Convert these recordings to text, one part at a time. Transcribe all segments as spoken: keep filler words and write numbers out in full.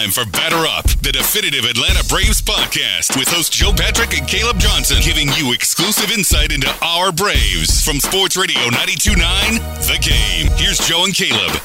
time for Batter Up, the definitive Atlanta Braves podcast with host Joe Patrick and Caleb Johnson, giving you exclusive insight into our Braves from Sports Radio ninety-two point nine, The Game. Here's Joe and Caleb.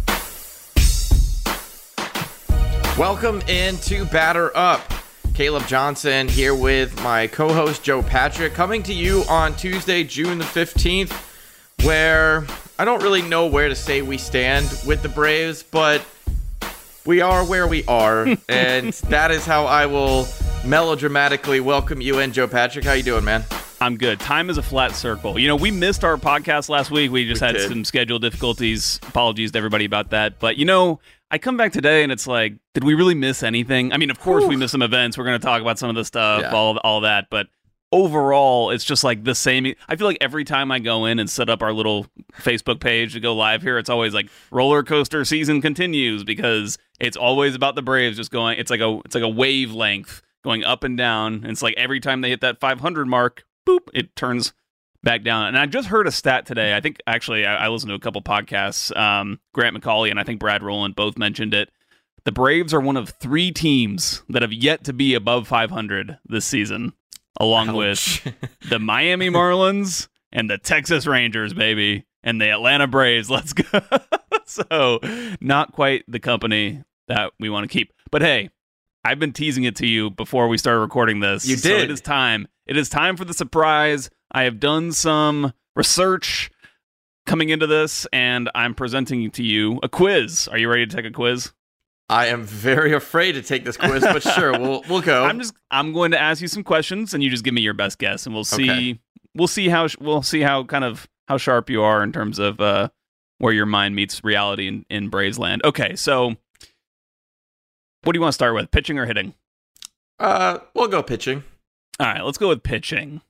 Welcome into Batter Up. Caleb Johnson here with my co-host Joe Patrick, coming to you on Tuesday, June the fifteenth, where I don't really know where to say we stand with the Braves, but we are where we are, and that is how I will melodramatically welcome you in. Joe Patrick, how you doing, man? I'm good. Time is a flat circle. You know, we missed our podcast last week. We just we had did. some schedule difficulties. Apologies to everybody about that. But, you know, I come back today and it's like, did we really miss anything? I mean, of course, Ooh. we missed some events. We're going to talk about some of the stuff, yeah. all, all that. But overall, it's just like the same. I feel like every time I go in and set up our little Facebook page to go live here, it's always like roller coaster season continues, because it's always about the Braves just going. It's like a it's like a wavelength going up and down. And it's like every time they hit that five hundred mark, boop, it turns back down. And I just heard a stat today. I think actually I, I listened to a couple podcasts. Um, Grant McCauley and I think Brad Rowland both mentioned it. The Braves are one of three teams that have yet to be above five hundred this season, along Ouch. with the Miami Marlins and the Texas Rangers, baby, and the Atlanta Braves. Let's go. So not quite the company that we want to keep. But hey, I've been teasing it to you before we started recording this. You did. So it is time. It is time for the surprise. I have done some research coming into this, and I'm presenting to you a quiz. Are you ready to take a quiz? I am very afraid to take this quiz, but sure, we'll we'll go. I'm just I'm going to ask you some questions, and you just give me your best guess, and we'll see Okay. we'll see how we'll see how kind of how sharp you are in terms of uh, where your mind meets reality in, in Braves land. Okay, so what do you want to start with, pitching or hitting? Uh, we'll go pitching. All right, let's go with pitching.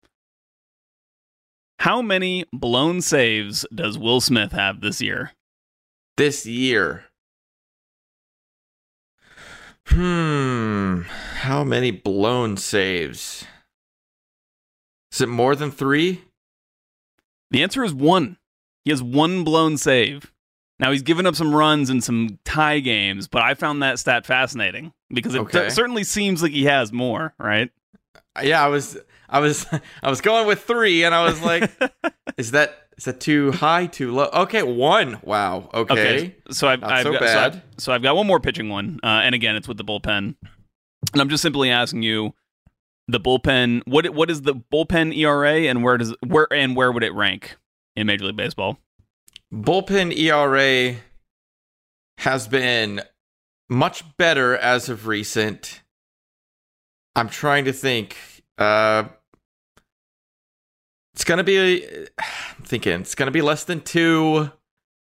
How many blown saves does Will Smith have this year? This year. Hmm. How many blown saves? Is it more than three? The answer is one. He has one blown save. Now, he's given up some runs in some tie games, but I found that stat fascinating because it Okay. t- certainly seems like he has more, right? Yeah, I was, I was, I was going with three, and I was like, "Is that is that too high, too low?" Okay, one. Wow. Okay. Okay, so I've, Not I've so got, bad. So I've, so I've got one more pitching one, uh, and again, it's with the bullpen. And I'm just simply asking you, the bullpen. What what is the bullpen E R A, and where does where and where would it rank in Major League Baseball? Bullpen E R A has been much better as of recent. I'm trying to think. Uh, it's gonna be. I'm thinking it's gonna be less than two.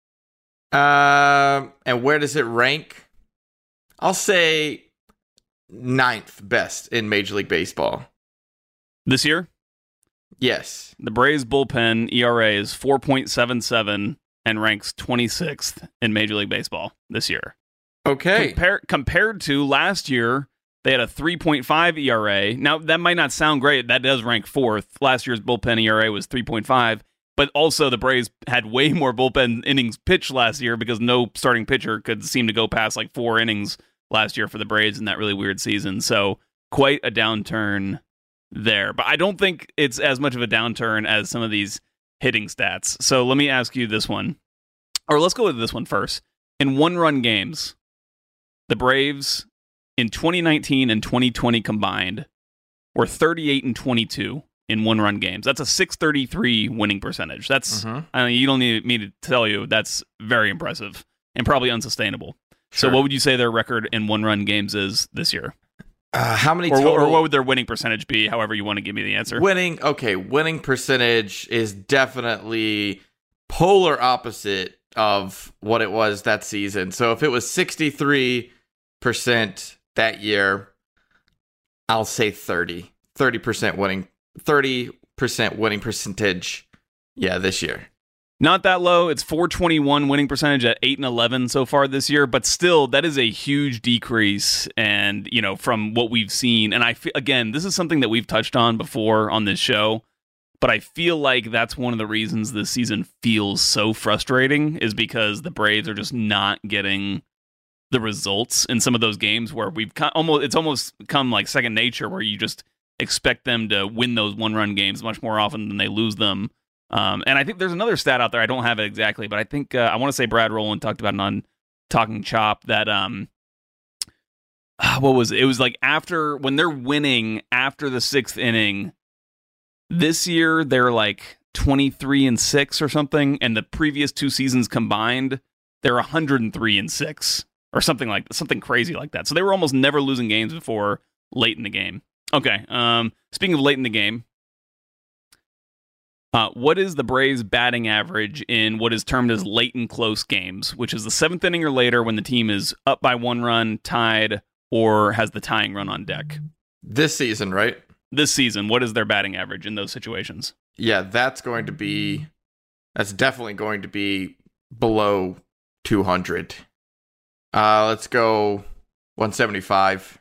Um, and where does it rank? I'll say ninth best in Major League Baseball. This year, Yes. the Braves bullpen E R A is four point seven seven and ranks twenty-sixth in Major League Baseball this year. Okay. Compar- compared to last year, they had a three point five E R A. Now, that might not sound great. That does rank fourth. Last year's bullpen E R A was three point five. But also, the Braves had way more bullpen innings pitched last year because no starting pitcher could seem to go past like four innings last year for the Braves in that really weird season. So, quite a downturn there. But I don't think it's as much of a downturn as some of these hitting stats. So, let me ask you this one. Or let's go with this one first. In one-run games, the Braves in twenty nineteen and twenty twenty combined were thirty-eight and twenty-two in one-run games. That's a six thirty-three winning percentage. That's Mhm. I mean, you don't need me to tell you that's very impressive and probably unsustainable. Sure. So, what would you say their record in one-run games is this year, Uh, how many or, total? or what would their winning percentage be? However, you want to give me the answer. Winning, okay, winning percentage is definitely polar opposite of what it was that season. So if it was sixty-three percent that year, I'll say thirty. thirty percent winning, thirty percent winning percentage, yeah, this year. Not that low. It's four twenty-one winning percentage at eight and eleven so far this year, but still, that is a huge decrease. And, you know, from what we've seen, and I feel, again, this is something that we've touched on before on this show, but I feel like that's one of the reasons this season feels so frustrating is because the Braves are just not getting the results in some of those games where we've co- almost it's almost come like second nature, where you just expect them to win those one-run games much more often than they lose them. Um, and I think there's another stat out there. I don't have it exactly, but I think uh, I want to say Brad Rowland talked about it on Talking Chop that um, what was it? It was like after when they're winning after the sixth inning. This year they're like twenty-three and six or something, and the previous two seasons combined they're one hundred three and six or something like something crazy like that. So they were almost never losing games before late in the game. Okay. Um, speaking of late in the game, uh, what is the Braves' batting average in what is termed as late and close games, which is the seventh inning or later when the team is up by one run, tied, or has the tying run on deck? This season, right? This season, what is their batting average in those situations? Yeah, that's going to be, that's definitely going to be below two hundred. Uh, let's go one seventy-five.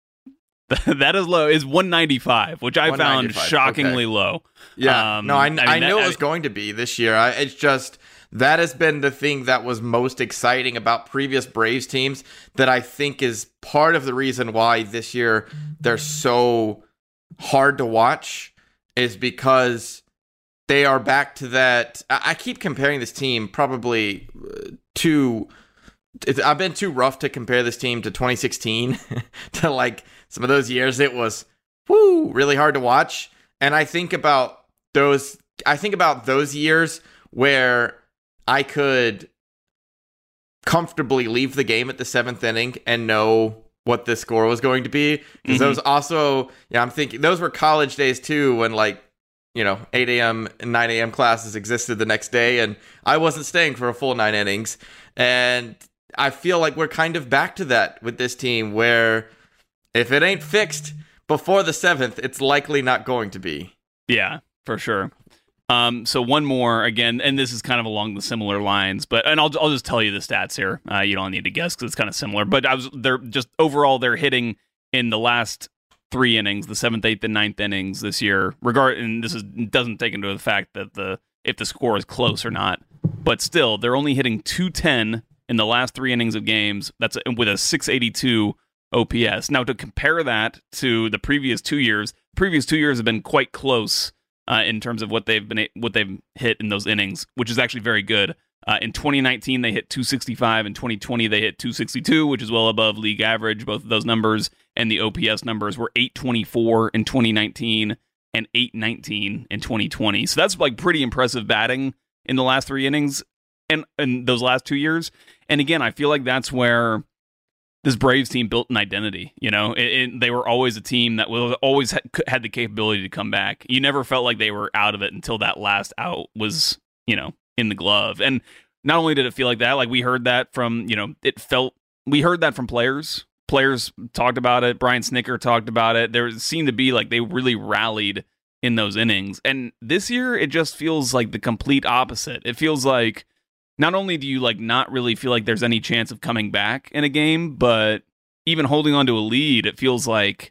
That is low. Is one ninety-five, which I found shockingly okay. low. Yeah, um, no, I, I, mean, I knew that, it was going to be this year. I, it's just that has been the thing that was most exciting about previous Braves teams that I think is part of the reason why this year they're so hard to watch, is because they are back to that. I keep comparing this team probably to. It's, I've been too rough to compare this team to twenty sixteen to like some of those years. It was whoo really hard to watch, and I think about those. I think about those years where I could comfortably leave the game at the seventh inning and know what the score was going to be, because mm-hmm. those also, yeah, I'm thinking those were college days too, when like, you know, eight a.m. and nine a.m. classes existed the next day, and I wasn't staying for a full nine innings. And I feel like we're kind of back to that with this team, where if it ain't fixed before the seventh, it's likely not going to be. Yeah, for sure. Um, so one more again, and this is kind of along the similar lines, but and I'll I'll just tell you the stats here. Uh, you don't need to guess because it's kind of similar. But I was they're just overall they're hitting in the last three innings, the seventh, eighth, and ninth innings this year. Regard and this is doesn't take into the fact that the if the score is close or not, but still they're only hitting two ten in the last three innings of games. That's with a six eighty-two O P S. Now to compare that to the previous two years, previous two years have been quite close. Uh, in terms of what they've been what they've hit in those innings, which is actually very good. Uh, in twenty nineteen, they hit two sixty-five. In twenty twenty, they hit two sixty-two, which is well above league average. Both of those numbers and the O P S numbers were eight twenty-four in twenty nineteen and eight nineteen in twenty twenty. So that's like pretty impressive batting in the last three innings and in those last two years. And again, I feel like that's where this Braves team built an identity. You know, it, it, they were always a team that was always had, had the capability to come back. You never felt like they were out of it until that last out was, you know, in the glove. And not only did it feel like that, like we heard that from, you know, it felt, we heard that from players. Players talked about it. Brian Snitker talked about it. There seemed to be like they really rallied in those innings. And this year, it just feels like the complete opposite. It feels like not only do you like not really feel like there's any chance of coming back in a game, but even holding on to a lead, it feels like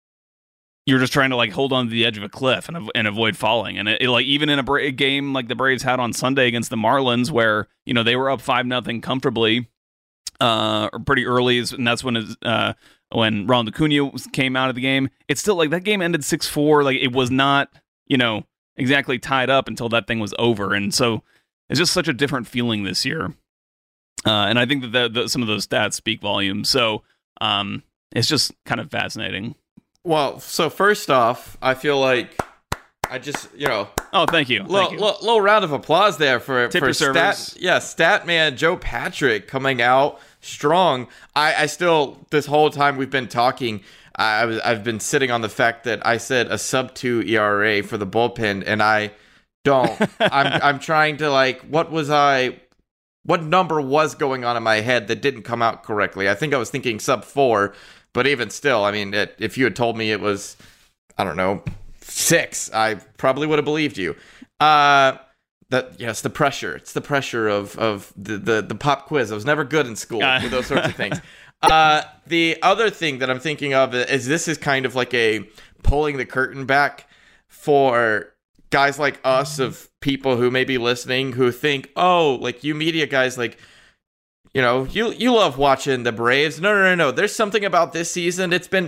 you're just trying to like hold on to the edge of a cliff and, and avoid falling. And it, it, like even in a, Bra- a game like the Braves had on Sunday against the Marlins, where you know they were up five nothing comfortably, uh, or pretty early, and that's when it, uh, when Ronald Acuna came out of the game. It's still like that game ended six four. Like it was not you know exactly tied up until that thing was over, and so. It's just such a different feeling this year. Uh, and I think that the, the, some of those stats speak volumes. So um, it's just kind of fascinating. Well, so first off, I feel like I just, you know. Oh, thank you. Little, thank you. little, little round of applause there for, Tip for your stat, service. yeah, stat man Joe Patrick coming out strong. I, I still, this whole time we've been talking, I was, I've been sitting on the fact that I said a sub two E R A for the bullpen, and I don't. I'm I'm trying to like, what was I, what number was going on in my head that didn't come out correctly? I think I was thinking sub four, but even still, I mean, it, if you had told me it was, I don't know, six, I probably would have believed you. Uh, that yes, the pressure. It's the pressure of of the the, the pop quiz. I was never good in school uh. with those sorts of things. Uh, the other thing that I'm thinking of is this is kind of like a pulling the curtain back for guys like us, of people who may be listening who think, oh, like you media guys, like you know, you you love watching the Braves. No, no, no, no. There's something about this season. It's been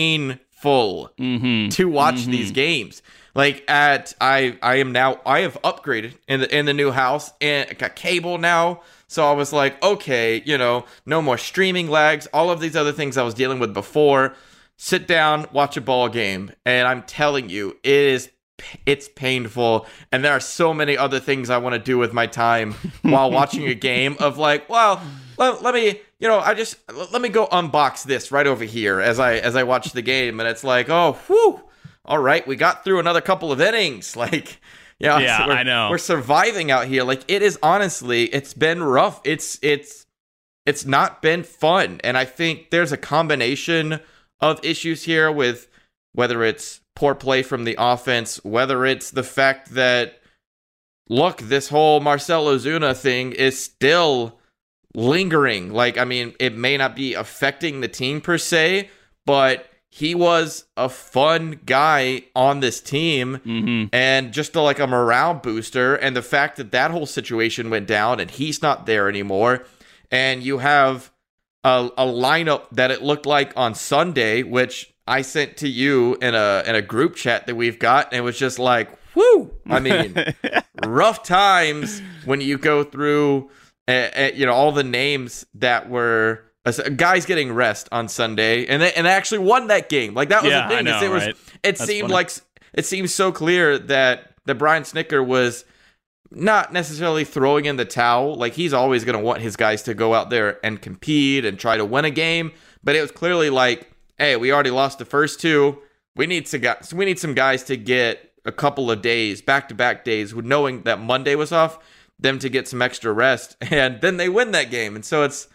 painful mm-hmm. to watch mm-hmm. these games. Like at I I am now I have upgraded in the in the new house and I got cable now. So I was like, okay, you know, no more streaming lags, all of these other things I was dealing with before. Sit down, watch a ball game, and I'm telling you, it is it's painful, and there are so many other things I want to do with my time while watching a game of like, well, let, let me, you know, I just let me go unbox this right over here as I as I watch the game, and it's like, oh, whew. All right, we got through another couple of innings. Like, you know, yeah, so I know. We're surviving out here. Like, it is honestly, it's been rough. It's it's it's not been fun. And I think there's a combination of issues here with whether it's poor play from the offense, whether it's the fact that, look, this whole Marcell Ozuna thing is still lingering. Like, I mean, it may not be affecting the team per se, but he was a fun guy on this team mm-hmm. and just a, like a morale booster. And the fact that that whole situation went down and he's not there anymore. And you have a, a lineup that it looked like on Sunday, which I sent to you in a in a group chat that we've got. And it was just like, whoo. I mean, rough times when you go through, uh, uh, you know, all the names that were guys getting rest on Sunday, and they, and they actually won that game. Like, that was yeah, the thing. I know, it was, right? it That's seemed funny. like it seemed so clear that that Brian Snitker was not necessarily throwing in the towel. Like, he's always going to want his guys to go out there and compete and try to win a game. But it was clearly like, hey, we already lost the first two. We need to guys. We need some guys to get a couple of days, back to back days, with knowing that Monday was off, them to get some extra rest, and then they win that game. And so it's.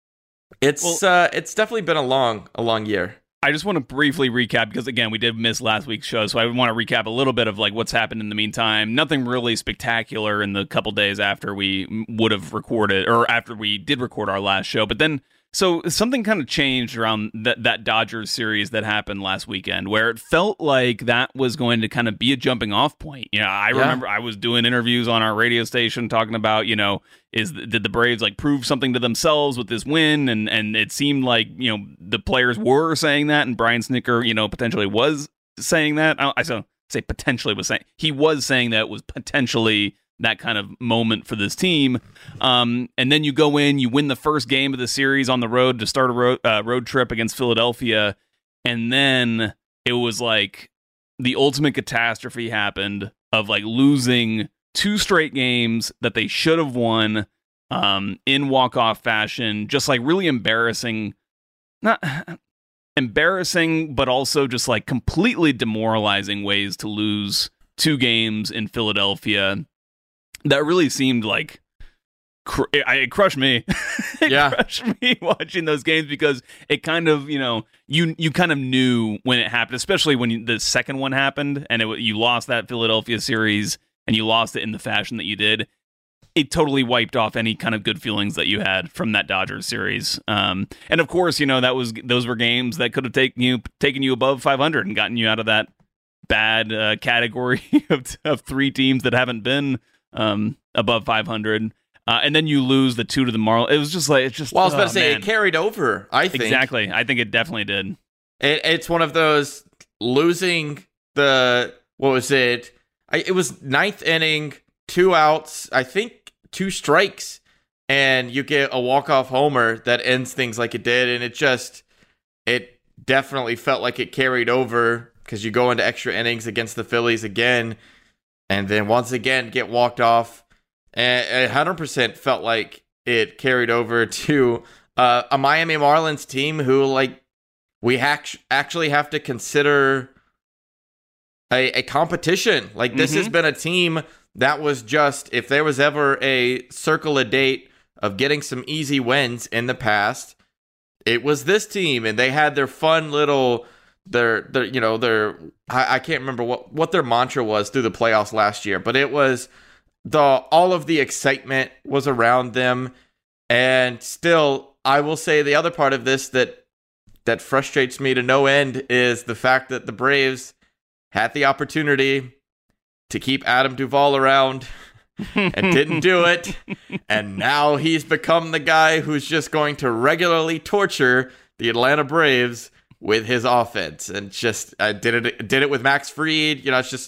It's well, uh, it's definitely been a long, a long year. I just want to briefly recap because, again, we did miss last week's show, so I want to recap a little bit of like what's happened in the meantime. Nothing really spectacular in the couple days after we would have recorded, or after we did record our last show. But then, so something kind of changed around that that Dodgers series that happened last weekend, where it felt like that was going to kind of be a jumping off point. You know, I yeah. remember I was doing interviews on our radio station talking about, you know, is did the Braves like prove something to themselves with this win? And and it seemed like, you know, the players were saying that, and Brian Snitker, you know, potentially was saying that. I, I say potentially was saying he was saying that it was potentially that kind of moment for this team. Um, and then you go in, you win the first game of the series on the road to start a road, uh, road trip against Philadelphia. And then it was like the ultimate catastrophe happened of like losing two straight games that they should have won um, in walk-off fashion. Just like really embarrassing, not embarrassing, but also just like completely demoralizing ways to lose two games in Philadelphia. That really seemed like cr- it, it crushed me. it yeah. crushed me watching those games because it kind of, you know, you you kind of knew when it happened, especially when you, the second one happened and it, you lost that Philadelphia series and you lost it in the fashion that you did. It totally wiped off any kind of good feelings that you had from that Dodgers series. Um, and of course, you know, that was those were games that could have taken you taken you above five hundred and gotten you out of that bad uh, category of, of three teams that haven't been Um, above five hundred, uh, and then you lose the two to the Marlins. It was just like it's just. Well, I was about oh, to say man. It carried over. I think exactly. I think it definitely did. It, it's one of those losing the what was it? I, it was ninth inning, two outs. I think two strikes, and you get a walk-off homer that ends things like it did, and it just it definitely felt like it carried over because you go into extra innings against the Phillies again. And then once again get walked off, and one hundred percent felt like it carried over to uh, a Miami Marlins team who, like, we ha- actually have to consider a, a competition. Like, this mm-hmm. has been a team that was just, if there was ever a circle a date of getting some easy wins in the past, it was this team. And they had their fun little... Their, their, you know, their, I, I can't remember what, what their mantra was through the playoffs last year, but it was the, all of the excitement was around them. And still, I will say the other part of this that, that frustrates me to no end is the fact that the Braves had the opportunity to keep Adam Duvall around and didn't do it. And now he's become the guy who's just going to regularly torture the Atlanta Braves with his offense. And just uh, did it did it with Max Fried. You know, it's just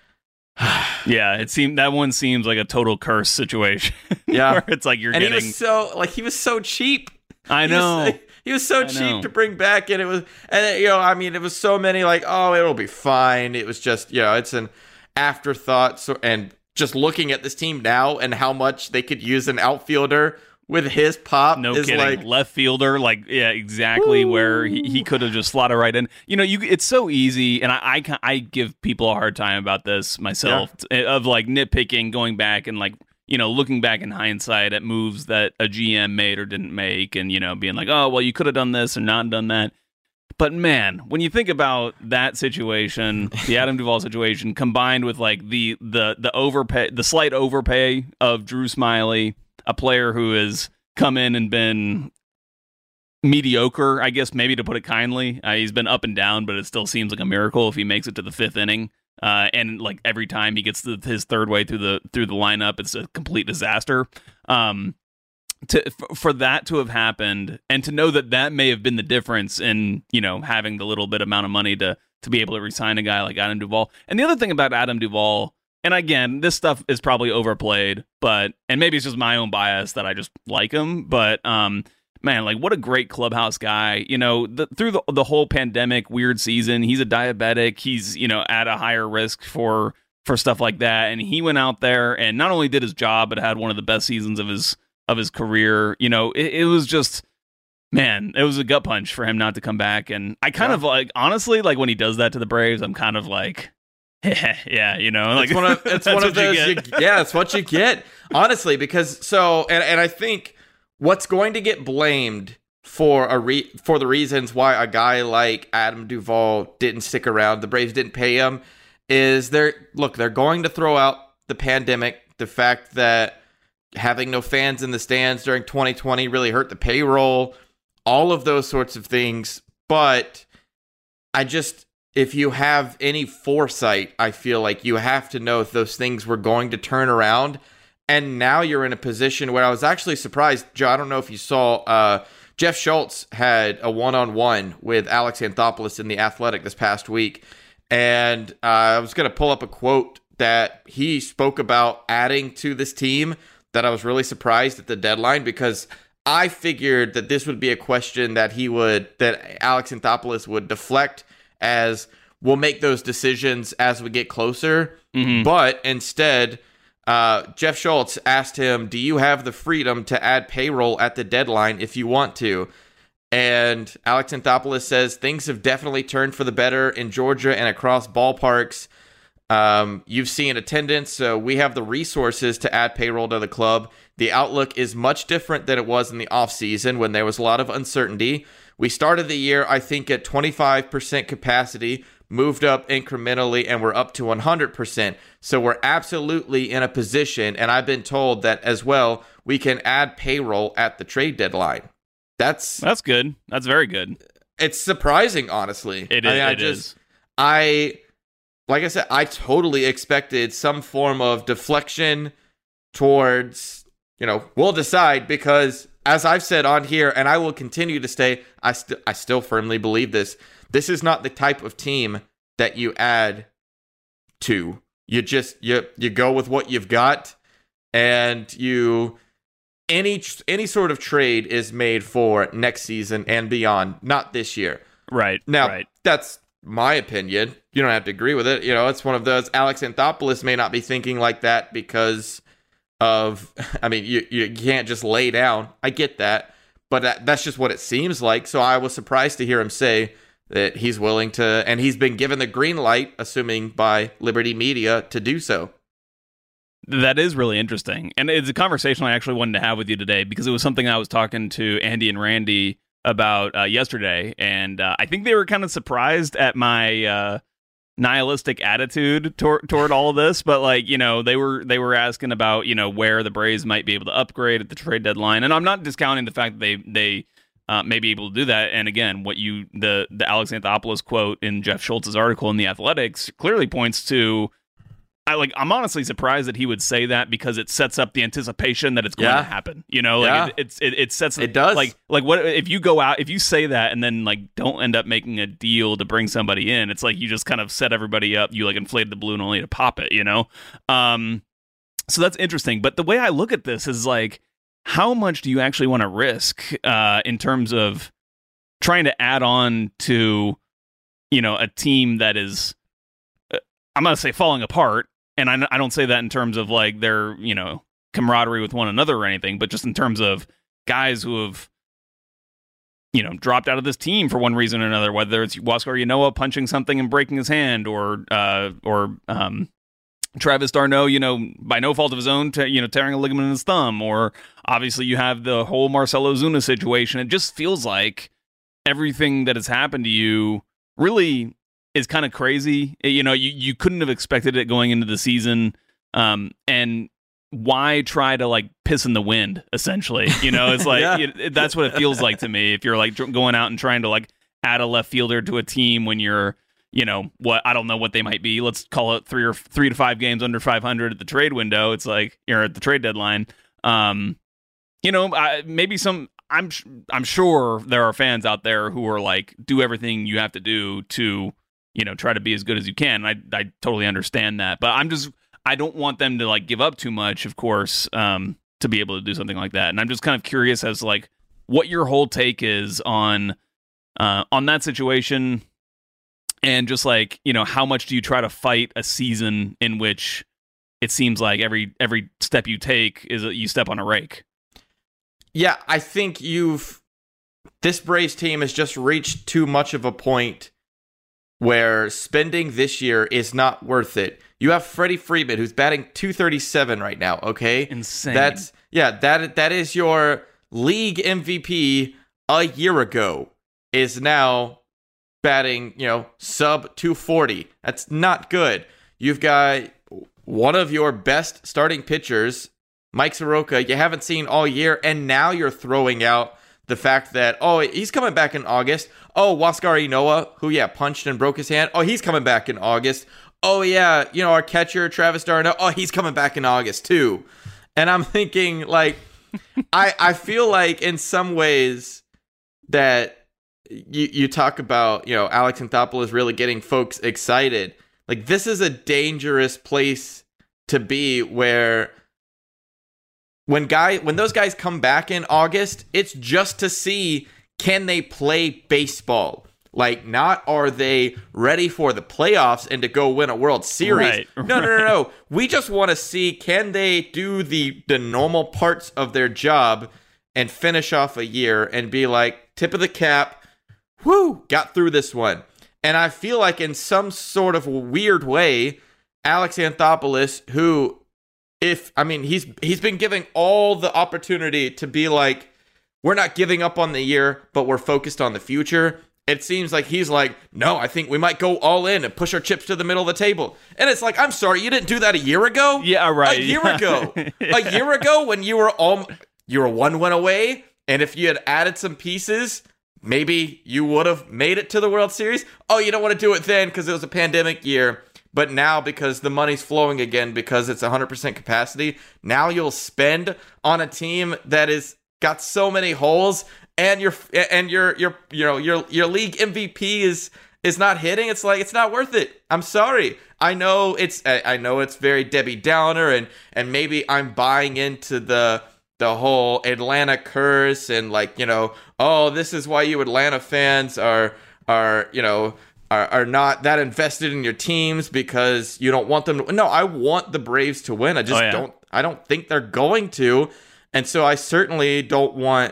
yeah, it seemed that one seems like a total curse situation. Yeah, where it's like you're and getting he was so like he was so cheap. I know. He was, he was so cheap to bring back, and it was, and you know, I mean, it was so many like, oh, it'll be fine. It was just, you know, it's an afterthought. So, and just looking at this team now and how much they could use an outfielder with his pop, no is kidding, like left fielder, like yeah, exactly woo. Where he, he could have just slotted right in. You know, you it's so easy, and I I, I give people a hard time about this myself yeah. of like nitpicking, going back and like. You know, looking back in hindsight at moves that a G M made or didn't make, and, you know, being like, oh, well, you could have done this or not done that. But, man, when you think about that situation, the Adam Duvall situation, combined with, like, the the the overpay, the slight overpay of Drew Smyly, a player who has come in and been mediocre, I guess, maybe to put it kindly. Uh, he's been up and down, but it still seems like a miracle if he makes it to the fifth inning. Uh, and like every time he gets to his third way through the through the lineup, it's a complete disaster. Um, to f- for that to have happened, and to know that that may have been the difference in, you know, having the little bit amount of money to to be able to re-sign a guy like Adam Duvall. And the other thing about Adam Duvall, and again, this stuff is probably overplayed, but and maybe it's just my own bias that I just like him, but um. Man, like what a great clubhouse guy. You know, the, through the, the whole pandemic weird season, he's a diabetic. He's, you know, at a higher risk for for stuff like that. And he went out there and not only did his job, but had one of the best seasons of his of his career. You know, it, it was just, man, it was a gut punch for him not to come back. And I kind yeah. of like, honestly, like when he does that to the Braves, I'm kind of like, yeah, you know, like it's one of, it's one of those, you you, yeah, it's what you get, honestly, because so, and, and I think, what's going to get blamed for a re- for the reasons why a guy like Adam Duvall didn't stick around, the Braves didn't pay him, is they're look they're going to throw out the pandemic, the fact that having no fans in the stands during twenty twenty really hurt the payroll, all of those sorts of things. But I just, if you have any foresight, I feel like you have to know if those things were going to turn around. And now you're in a position where I was actually surprised, Joe, I don't know if you saw, uh, Jeff Schultz had a one-on-one with Alex Anthopoulos in The Athletic this past week. And uh, I was going to pull up a quote that he spoke about adding to this team that I was really surprised at the deadline, because I figured that this would be a question that he would, that Alex Anthopoulos would deflect as we'll make those decisions as we get closer. Mm-hmm. But instead... Uh, Jeff Schultz asked him, do you have the freedom to add payroll at the deadline if you want to? And Alex Anthopoulos says, things have definitely turned for the better in Georgia and across ballparks. Um, you've seen attendance, so we have the resources to add payroll to the club. The outlook is much different than it was in the offseason when there was a lot of uncertainty. We started the year, I think, at twenty-five percent capacity, moved up incrementally, and we're up to one hundred percent. So we're absolutely in a position, and I've been told that as well, we can add payroll at the trade deadline. That's that's good. That's very good. It's surprising, honestly. It is. I mean, I it just, is. I, like I said, I totally expected some form of deflection towards, you know, we'll decide, because as I've said on here, and I will continue to stay, I, st- I still firmly believe this. This is not the type of team that you add to. You just, you you go with what you've got, and you, any any sort of trade is made for next season and beyond, not this year. Right. Now, right. That's my opinion. You don't have to agree with it. You know, it's one of those, Alex Anthopoulos may not be thinking like that because of, I mean, you, you can't just lay down. I get that, but that, that's just what it seems like. So I was surprised to hear him say that he's willing to, and he's been given the green light, assuming by Liberty Media, to do so. That is really interesting. And it's a conversation I actually wanted to have with you today, because it was something I was talking to Andy and Randy about uh, yesterday. And uh, I think they were kind of surprised at my uh, nihilistic attitude tor- toward all of this. But like, you know, they were they were asking about, you know, where the Braves might be able to upgrade at the trade deadline. And I'm not discounting the fact that they they uh, may be able to do that. And again, what you the the Alex Anthopoulos quote in Jeff Schultz's article in The Athletics clearly points to I like. I'm honestly surprised that he would say that because it sets up the anticipation that it's going yeah. to happen. You know, like yeah. it, it's it, it sets it does like like what if you go out if you say that and then like don't end up making a deal to bring somebody in? It's like you just kind of set everybody up. You like inflated the balloon only to pop it. You know, um, so that's interesting. But the way I look at this is like, how much do you actually want to risk uh, in terms of trying to add on to, you know, a team that is, uh, I'm going to say falling apart. And I, I don't say that in terms of like their, you know, camaraderie with one another or anything, but just in terms of guys who have, you know, dropped out of this team for one reason or another, whether it's Huascar Ynoa punching something and breaking his hand, or uh, or um, Travis d'Arnaud, you know, by no fault of his own, te- you know, tearing a ligament in his thumb, or obviously you have the whole Marcelo Zuna situation. It just feels like everything that has happened to you really is kind of crazy. You know, you, you couldn't have expected it going into the season. Um, and why try to like piss in the wind, essentially? You know, it's like, yeah. it, that's what it feels like to me. If you're like going out and trying to like add a left fielder to a team when you're, you know, what, I don't know what they might be. Let's call it three or three to five games under five hundred at the trade window. It's like you're at the trade deadline. Um, you know, I, maybe some, I'm, I'm sure there are fans out there who are like, do everything you have to do to, you know, try to be as good as you can. I I totally understand that, but I'm just I don't want them to like give up too much, of course, um, to be able to do something like that. And I'm just kind of curious as to, like, what your whole take is on uh, on that situation, and just like, you know, how much do you try to fight a season in which it seems like every every step you take is a, you step on a rake. Yeah, I think you've this Braves team has just reached too much of a point where spending this year is not worth it. You have Freddie Freeman, who's batting two thirty-seven right now, okay? Insane. That's yeah, that that is your league M V P a year ago, is now batting, you know, sub two forty. That's not good. You've got one of your best starting pitchers, Mike Soroka, you haven't seen all year, and now you're throwing out the fact that, oh, he's coming back in August. Oh, Huascar Ynoa, who, yeah, punched and broke his hand. Oh, he's coming back in August. Oh, yeah, you know, our catcher, Travis d'Arnaud. Oh, he's coming back in August, too. And I'm thinking, like, I I feel like in some ways that you, you talk about, you know, Alex Anthopoulos really getting folks excited. Like, this is a dangerous place to be where when guy when those guys come back in August, it's just to see, can they play baseball? Like, not are they ready for the playoffs and to go win a World Series. Right, no, no, no, no. We just want to see, can they do the the normal parts of their job and finish off a year and be like, tip of the cap, whoo, got through this one. And I feel like in some sort of weird way, Alex Anthopoulos, who, if, I mean, he's he's been giving all the opportunity to be like, we're not giving up on the year, but we're focused on the future. It seems like he's like, no, I think we might go all in and push our chips to the middle of the table. And it's like, I'm sorry, you didn't do that a year ago? Yeah, right. A year yeah. ago. yeah. A year ago when you were all, you were one win away, and if you had added some pieces, maybe you would have made it to the World Series. Oh, you don't want to do it then because it was a pandemic year. But now, because the money's flowing again, because it's one hundred percent capacity, now you'll spend on a team that is got so many holes, and your and your your you know your your league M V P is is not hitting. It's like, it's not worth it. I'm sorry. I know it's I know it's very Debbie Downer, and and maybe I'm buying into the the whole Atlanta curse, and like, you know, oh, this is why you Atlanta fans are are you know. Are, are not that invested in your teams because you don't want them to. No, I want the Braves to win. I just oh, yeah. don't. I don't think they're going to, and so I certainly don't want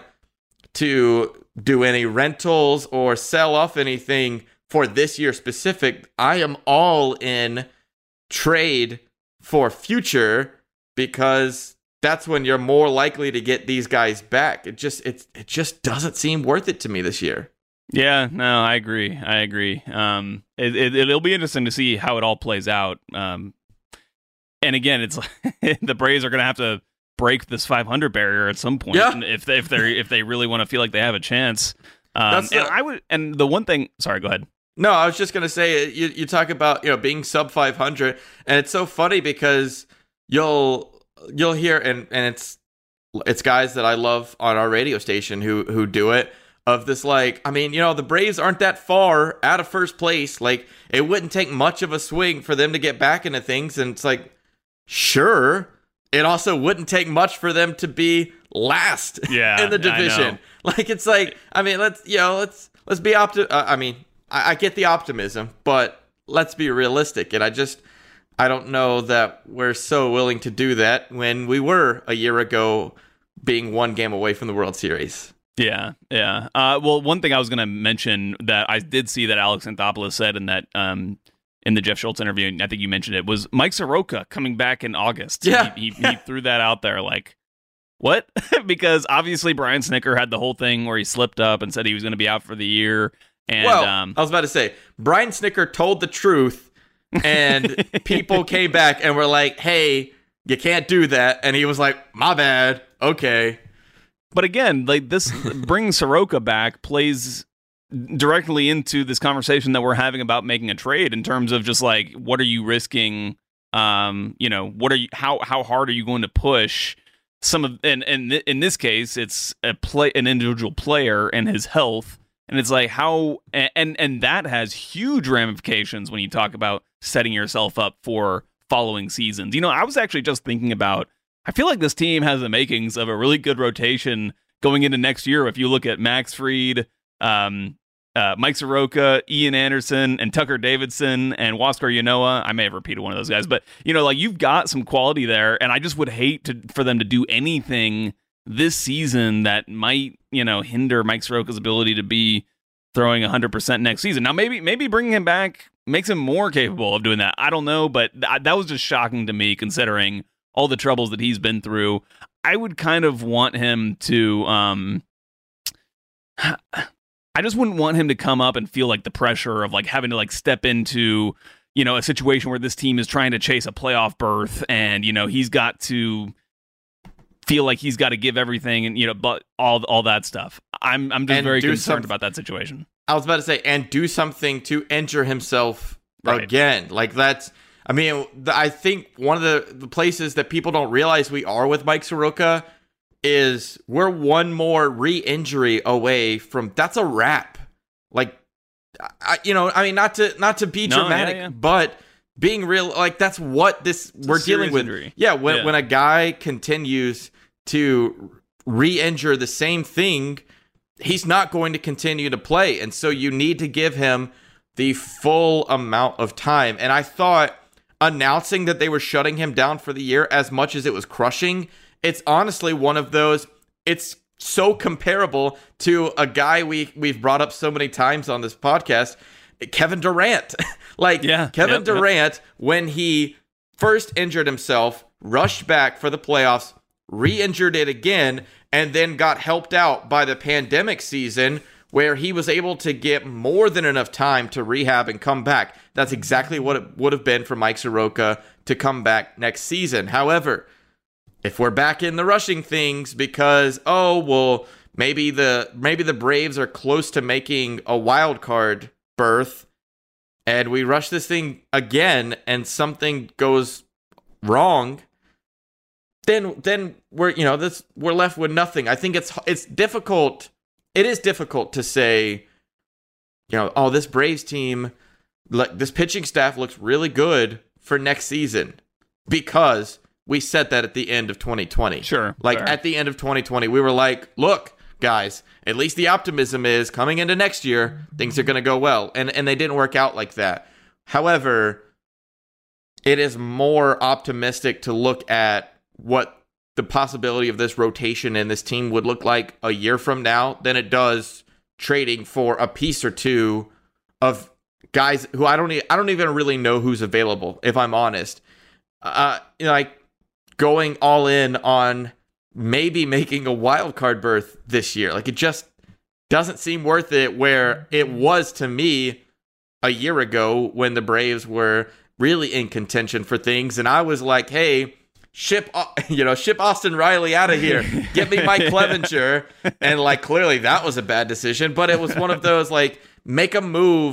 to do any rentals or sell off anything for this year specific. I am all in trade for future, because that's when you're more likely to get these guys back. It just it it just doesn't seem worth it to me this year. Yeah, no, I agree. I agree. Um, it, it, it'll be interesting to see how it all plays out. Um, and again, it's the Braves are going to have to break this five hundred barrier at some point, yeah. if they if they if they really want to feel like they have a chance. Um, That's and the, I would. And the one thing, sorry, go ahead. No, I was just gonna say you you talk about you know being sub five hundred, and it's so funny because you'll you'll hear and and it's it's guys that I love on our radio station who who do it. Of this, like, I mean, you know, the Braves aren't that far out of first place. Like, it wouldn't take much of a swing for them to get back into things. And it's like, sure, it also wouldn't take much for them to be last yeah, in the division. Like, it's like, I mean, let's, you know, let's let's be opti- uh, I mean, I, I get the optimism, but let's be realistic. And I just, I don't know that we're so willing to do that when we were a year ago being one game away from the World Series. Yeah, yeah. Uh, well, one thing I was going to mention that I did see that Alex Anthopoulos said in that um, in the Jeff Schultz interview, and I think you mentioned it, was Mike Soroka coming back in August. Yeah, he, he, he threw that out there, like, what? Because obviously Brian Snitker had the whole thing where he slipped up and said he was going to be out for the year. And well, um, I was about to say Brian Snitker told the truth, and people came back and were like, "Hey, you can't do that," and he was like, "My bad, okay." But again, like this, bringing Soroka back plays directly into this conversation that we're having about making a trade in terms of just like, what are you risking? Um, you know, what are you? How how hard are you going to push some of? And and in this case, it's a play, an individual player and his health, and it's like how and and that has huge ramifications when you talk about setting yourself up for following seasons. You know, I was actually just thinking about. I feel like this team has the makings of a really good rotation going into next year. If you look at Max Fried, um, uh, Mike Soroka, Ian Anderson, and Tucker Davidson, and Huascar Ynoa, I may have repeated one of those guys, but you know, like you've got some quality there, and I just would hate to, for them to do anything this season that might, you know, hinder Mike Soroka's ability to be throwing one hundred percent next season. Now, maybe maybe bringing him back makes him more capable of doing that. I don't know, but th- that was just shocking to me considering all the troubles that he's been through. I would kind of want him to, um, I just wouldn't want him to come up and feel like the pressure of like having to like step into, you know, a situation where this team is trying to chase a playoff berth and, you know, he's got to feel like he's got to give everything and, you know, but all, all that stuff. I'm, I'm just and very concerned some, about that situation. I was about to say, and do something to injure himself right. again. Like that's, I mean, I think one of the, the places that people don't realize we are with Mike Soroka is we're one more re-injury away from that's a wrap. Like, I, you know, I mean, not to not to be no, dramatic, yeah, yeah. but being real, like that's what this it's we're dealing with. Injury. Yeah, when yeah. when a guy continues to re-injure the same thing, he's not going to continue to play, and so you need to give him the full amount of time. And I thought announcing that they were shutting him down for the year, as much as it was crushing, it's honestly one of those, it's so comparable to a guy we, we've brought up so many times on this podcast, Kevin Durant. like, yeah, Kevin yep, Durant, yep. when he first injured himself, rushed back for the playoffs, re-injured it again, and then got helped out by the pandemic season, where he was able to get more than enough time to rehab and come back. That's exactly what it would have been for Mike Soroka to come back next season. However, if we're back in the rushing things because, oh, well, maybe the maybe the Braves are close to making a wild card berth, and we rush this thing again and something goes wrong, then then we're you know this we're left with nothing. I think it's it's difficult. It is difficult to say, you know, oh, this Braves team, like this pitching staff looks really good for next season because we said that at the end of twenty twenty. Sure. Like fair. at the end of twenty twenty, we were like, look, guys, at least the optimism is coming into next year, things are going to go well. And and they didn't work out like that. However, it is more optimistic to look at what the possibility of this rotation in this team would look like a year from now than it does trading for a piece or two of guys who I don't e- I don't even really know who's available, if I'm honest. Uh, you know, like going all in on maybe making a wild card berth this year. Like it just doesn't seem worth it where it was to me a year ago when the Braves were really in contention for things. And I was like, hey, Ship, you know, ship Austin Riley out of here. Get me Mike Clevenger. And like, clearly that was a bad decision, but it was one of those like, make a move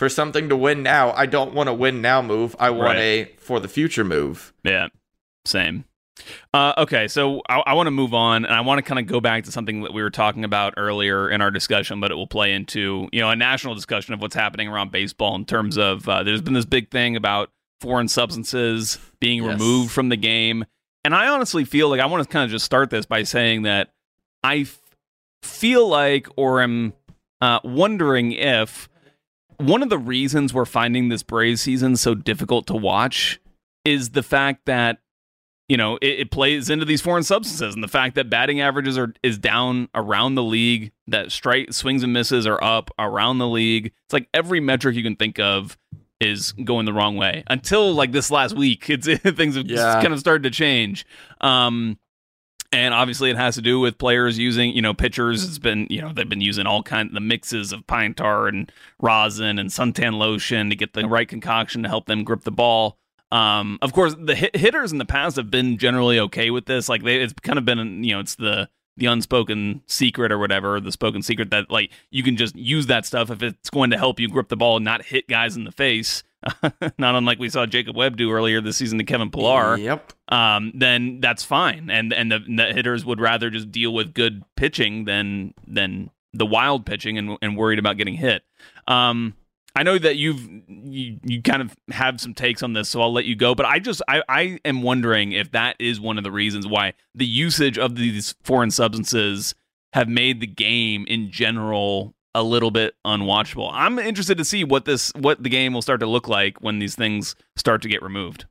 for something to win now. I don't want a win now move. I want right. a for the future move. Yeah, same. Uh, okay, so I, I want to move on, and I want to kind of go back to something that we were talking about earlier in our discussion, but it will play into, you know, a national discussion of what's happening around baseball in terms of uh, there's been this big thing about foreign substances being yes. removed from the game. And I honestly feel like I want to kind of just start this by saying that I f- feel like or am uh, wondering if one of the reasons we're finding this Braves season so difficult to watch is the fact that, you know, it, it plays into these foreign substances and the fact that batting averages are is down around the league, that strike swings and misses are up around the league. It's like every metric you can think of is going the wrong way until like this last week. It's things have yeah. kind of started to change. Um, and obviously it has to do with players using, you know, pitchers. It's been, you know, they've been using all kinds of the mixes of pine tar and rosin and suntan lotion to get the right concoction to help them grip the ball. Um, of course, the hit- hitters in the past have been generally okay with this. Like they, it's kind of been, you know, it's the the unspoken secret or whatever, the spoken secret that like you can just use that stuff if it's going to help you grip the ball and not hit guys in the face. Not unlike we saw Jacob Webb do earlier this season to Kevin Pillar. Yep. Um, then that's fine, and and the, the hitters would rather just deal with good pitching than than the wild pitching and and worried about getting hit. Um. I know that you've you, you kind of have some takes on this, so I'll let you go. But I just I, I am wondering if that is one of the reasons why the usage of these foreign substances have made the game in general a little bit unwatchable. I'm interested to see what this what the game will start to look like when these things start to get removed.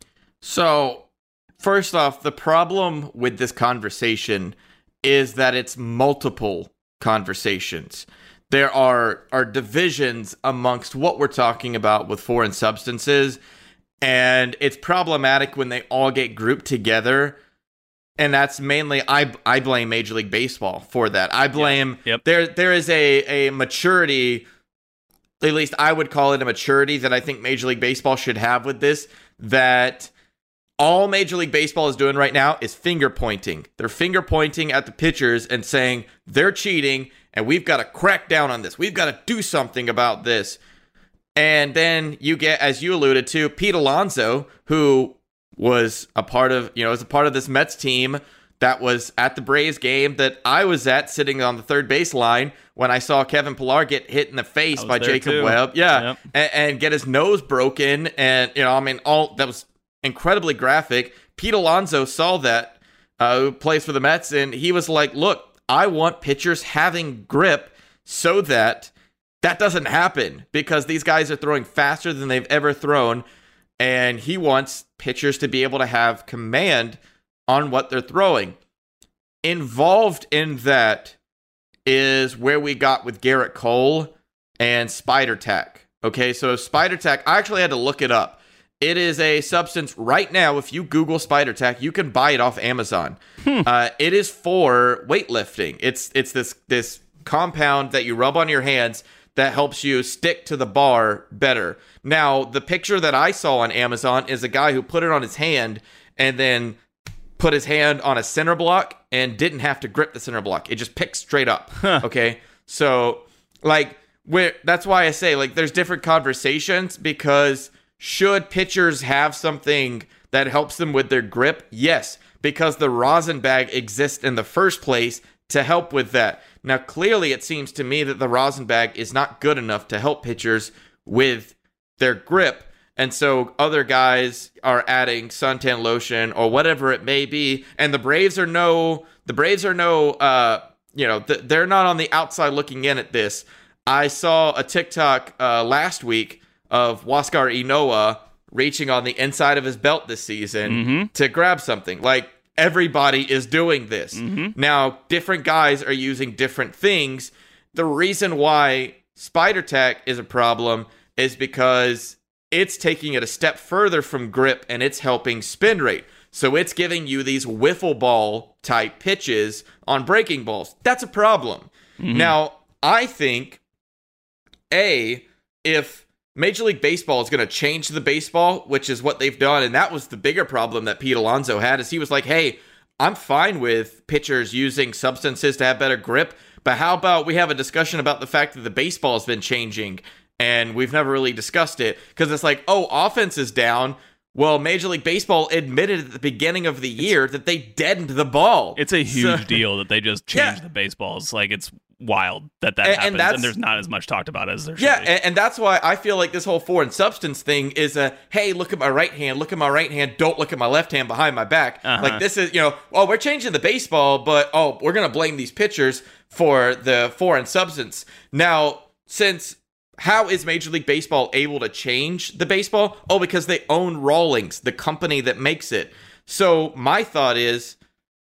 So, first off, the problem with this conversation is that it's multiple conversations. There are, are divisions amongst what we're talking about with foreign substances, and it's problematic when they all get grouped together, and that's mainly, I I blame Major League Baseball for that. I blame, yep. Yep. there there is a, a maturity, at least I would call it a maturity, that I think Major League Baseball should have with this, that all Major League Baseball is doing right now is finger pointing. They're finger pointing at the pitchers and saying they're cheating, and we've got to crack down on this. We've got to do something about this. And then you get, as you alluded to, Pete Alonso, who was a part of, you know, was a part of this Mets team that was at the Braves game that I was at, sitting on the third base line when I saw Kevin Pillar get hit in the face by Jacob too. Webb. Yeah. Yep. And, and get his nose broken. And, you know, I mean, all that was incredibly graphic. Pete Alonso saw that, uh, who plays for the Mets, and he was like, look, I want pitchers having grip so that that doesn't happen, because these guys are throwing faster than they've ever thrown, and he wants pitchers to be able to have command on what they're throwing. Involved in that is where we got with Garrett Cole and Spider Tack. Okay, so Spider Tack, I actually had to look it up. It is a substance right now. If you Google Spider Tack, you can buy it off Amazon. Hmm. Uh, it is for weightlifting. It's it's this this compound that you rub on your hands that helps you stick to the bar better. Now, the picture that I saw on Amazon is a guy who put it on his hand and then put his hand on a center block and didn't have to grip the center block. It just picked straight up. Huh. Okay, so like where that's why I say like there's different conversations, because should pitchers have something that helps them with their grip? Yes, because the rosin bag exists in the first place to help with that. Now, clearly, it seems to me that the rosin bag is not good enough to help pitchers with their grip. And so other guys are adding suntan lotion or whatever it may be. And the Braves are no, the Braves are no, uh, you know, th- they're not on the outside looking in at this. I saw a TikTok uh, last week of Huascar Ynoa reaching on the inside of his belt this season mm-hmm. to grab something. Like, everybody is doing this. Mm-hmm. Now, different guys are using different things. The reason why Spider Tack is a problem is because it's taking it a step further from grip, and it's helping spin rate. So it's giving you these wiffle ball type pitches on breaking balls. That's a problem. Mm-hmm. Now, I think, A, if Major League Baseball is going to change the baseball, which is what they've done, and that was the bigger problem that Pete Alonso had, is he was like, hey, I'm fine with pitchers using substances to have better grip, but how about we have a discussion about the fact that the baseball has been changing, and we've never really discussed it because it's like, oh, offense is down. Well, Major League Baseball admitted at the beginning of the year that they deadened the ball. It's a huge so, deal that they just changed yeah. the baseballs. Like, it's wild that that and, happens, and, and there's not as much talked about as there should yeah, be. Yeah, and, and that's why I feel like this whole foreign substance thing is a, hey, look at my right hand, look at my right hand, don't look at my left hand behind my back. Uh-huh. Like, this is, you know, oh, we're changing the baseball, but, oh, we're going to blame these pitchers for the foreign substance. Now, since... how is Major League Baseball able to change the baseball? Oh, because they own Rawlings, the company that makes it. So my thought is,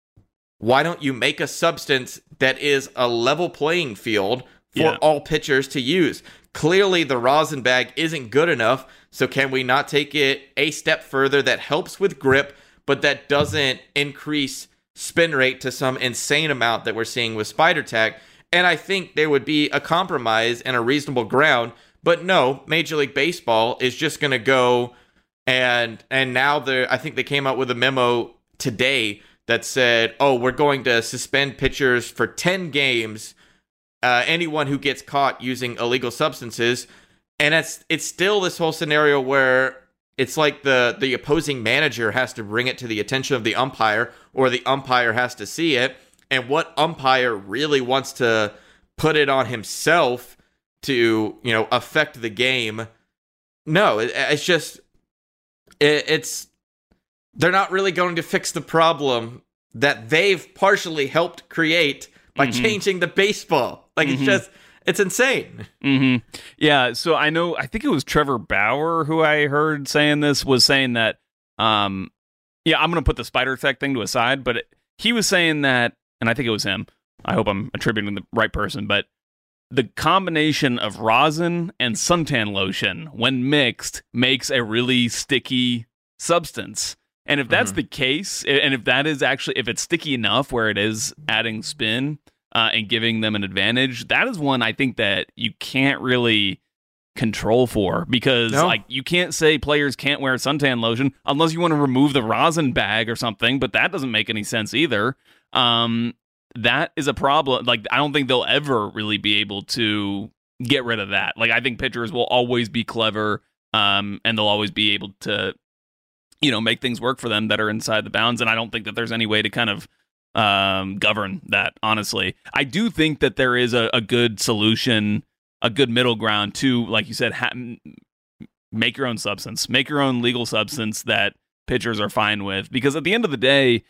why don't you make a substance that is a level playing field for yeah. all pitchers to use? Clearly, the rosin bag isn't good enough, so can we not take it a step further that helps with grip, but that doesn't increase spin rate to some insane amount that we're seeing with Spider Tack? And I think there would be a compromise and a reasonable ground. But no, Major League Baseball is just going to go and and now they're, I think they came out with a memo today that said, oh, we're going to suspend pitchers for ten games, uh, anyone who gets caught using illegal substances. And it's it's still this whole scenario where it's like the, the opposing manager has to bring it to the attention of the umpire, or the umpire has to see it. And what umpire really wants to put it on himself to, you know, affect the game? No, it, it's just, it, it's, they're not really going to fix the problem that they've partially helped create by mm-hmm. changing the baseball. Like, mm-hmm. it's just, it's insane. Mm-hmm. Yeah, so I know, I think it was Trevor Bauer who I heard saying this, was saying that, um, yeah, I'm going to put the Spider Tack thing to a side, but it, he was saying that, and I think it was him, I hope I'm attributing the right person, but the combination of rosin and suntan lotion, when mixed, makes a really sticky substance. And if that's mm-hmm. the case, and if that is actually, if it's sticky enough where it is adding spin uh, and giving them an advantage, that is one I think that you can't really control for, because no. like you can't say players can't wear suntan lotion unless you want to remove the rosin bag or something, but that doesn't make any sense either. Um, that is a problem. Like, I don't think they'll ever really be able to get rid of that. Like, I think pitchers will always be clever, um, and they'll always be able to, you know, make things work for them that are inside the bounds. And I don't think that there's any way to kind of um, govern that, honestly. I do think that there is a, a good solution, a good middle ground to, like you said, ha- make your own substance, make your own legal substance that pitchers are fine with. Because at the end of the day,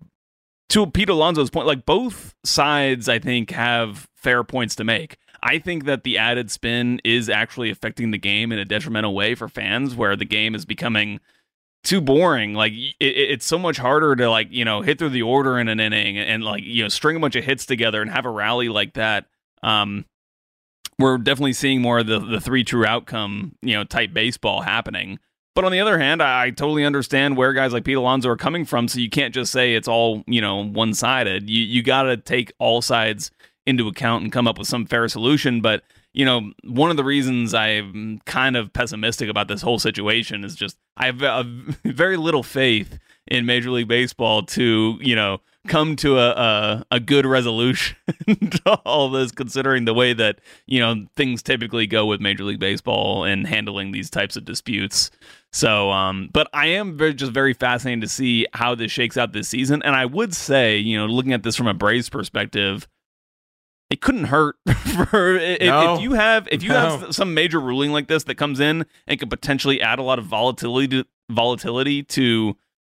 to Pete Alonso's point, like, both sides, I think, have fair points to make. I think that the added spin is actually affecting the game in a detrimental way for fans, where the game is becoming too boring. Like, it, it's so much harder to, like, you know, hit through the order in an inning and, and, like, you know, string a bunch of hits together and have a rally like that. Um, we're definitely seeing more of the, the three true outcome, you know, type baseball happening. But on the other hand, I, I totally understand where guys like Pete Alonso are coming from. So you can't just say it's all, you know, one-sided. You you got to take all sides into account and come up with some fair solution. But, you know, one of the reasons I'm kind of pessimistic about this whole situation is just I have a, a very little faith in Major League Baseball to, you know, come to a, a, a good resolution to all this, considering the way that, you know, things typically go with Major League Baseball and handling these types of disputes. So, um, but I am very, just very fascinated to see how this shakes out this season. And I would say, you know, looking at this from a Braves perspective, it couldn't hurt for if, no. if you have if you no. have some major ruling like this that comes in and could potentially add a lot of volatility to, volatility to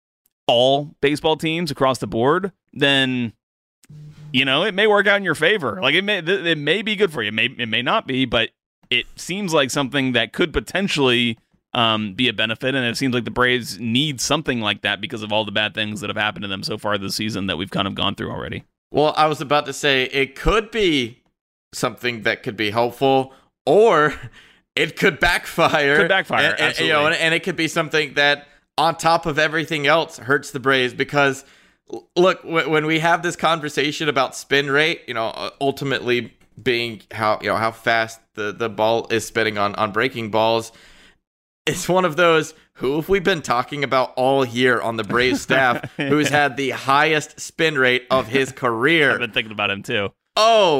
all baseball teams across the board, then, you know, it may work out in your favor. Like, it may it may be good for you. It may it may not be, but it seems like something that could potentially um, be a benefit. And it seems like the Braves need something like that because of all the bad things that have happened to them so far this season that we've kind of gone through already. Well, I was about to say it could be something that could be helpful, or it could backfire. Could backfire, and, absolutely. And, you know, and, and it could be something that, on top of everything else, hurts the Braves. Because, look, w- when we have this conversation about spin rate, you know, ultimately being how you know how fast the, the ball is spinning on, on breaking balls, it's one of those, who have we been talking about all year on the Braves staff who's had the highest spin rate of his career? I've been thinking about him too. Oh,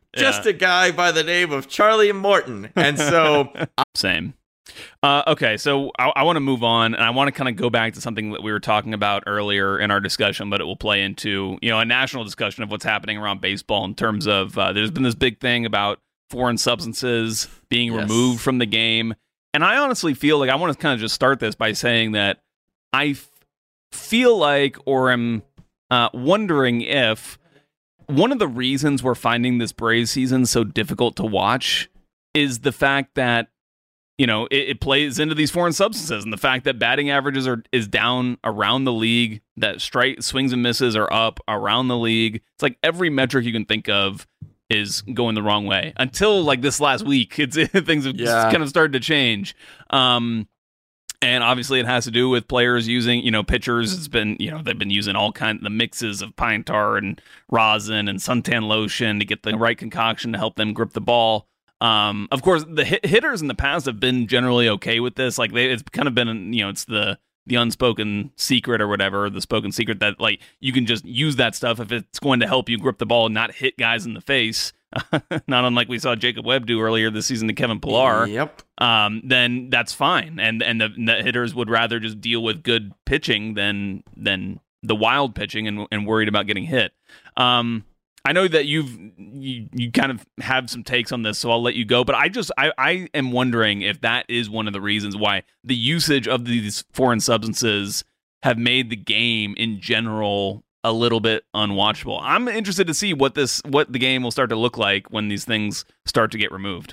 just yeah. a guy by the name of Charlie Morton. And so... Same. Uh, okay, so I, I want to move on, and I want to kind of go back to something that we were talking about earlier in our discussion, but it will play into, you know, a national discussion of what's happening around baseball in terms of uh, there's been this big thing about foreign substances being yes. removed from the game. And I honestly feel like I want to kind of just start this by saying that I f- feel like, or am uh, wondering if one of the reasons we're finding this Braves season so difficult to watch is the fact that, you know, it, it plays into these foreign substances, and the fact that batting averages are is down around the league, that strike swings and misses are up around the league. It's like every metric you can think of is going the wrong way until like this last week. It's things have yeah. kind of started to change. Um, and obviously it has to do with players using, you know, pitchers. It's been, you know, they've been using all kinds of the mixes of pine tar and rosin and suntan lotion to get the right concoction to help them grip the ball. Um, of course, the hit- hitters in the past have been generally okay with this. Like they, it's kind of been, you know, it's the the unspoken secret or whatever, the spoken secret that like you can just use that stuff if it's going to help you grip the ball and not hit guys in the face. Not unlike we saw Jacob Webb do earlier this season to Kevin Pillar. Yep. Um, then that's fine, and and the, the hitters would rather just deal with good pitching than than the wild pitching and and worried about getting hit. Um. I know that you've you, you kind of have some takes on this, so I'll let you go. But I just I, I am wondering if that is one of the reasons why the usage of these foreign substances have made the game in general a little bit unwatchable. I'm interested to see what this what the game will start to look like when these things start to get removed.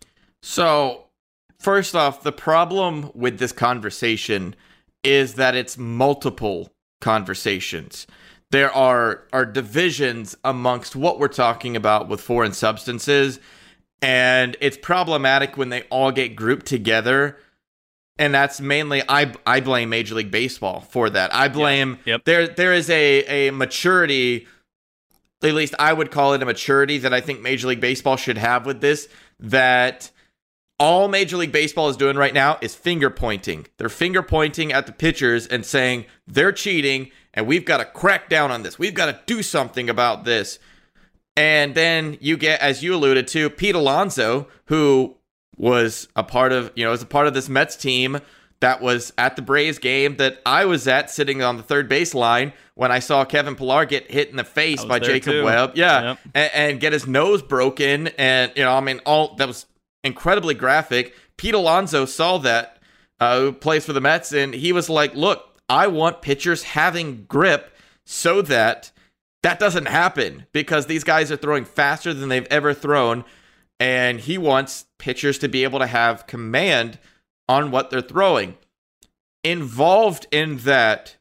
So, first off, the problem with this conversation is that it's multiple conversations. There are, are divisions amongst what we're talking about with foreign substances, and it's problematic when they all get grouped together, and that's mainly, I I blame Major League Baseball for that. I blame, yeah. yep. there there is a, a maturity, at least I would call it a maturity, that I think Major League Baseball should have with this, that all Major League Baseball is doing right now is finger pointing. They're finger pointing at the pitchers and saying they're cheating, and we've got to crack down on this. We've got to do something about this. And then you get, as you alluded to, Pete Alonso, who was a part of, you know, was a part of this Mets team that was at the Braves game that I was at, sitting on the third base line when I saw Kevin Pillar get hit in the face by Jacob too. Webb. Yeah. Yep. And, and get his nose broken. And, you know, I mean, all that was incredibly graphic. Pete Alonso saw that, uh, who plays for the Mets, and he was like, look, I want pitchers having grip so that that doesn't happen, because these guys are throwing faster than they've ever thrown, and he wants pitchers to be able to have command on what they're throwing. Involved in that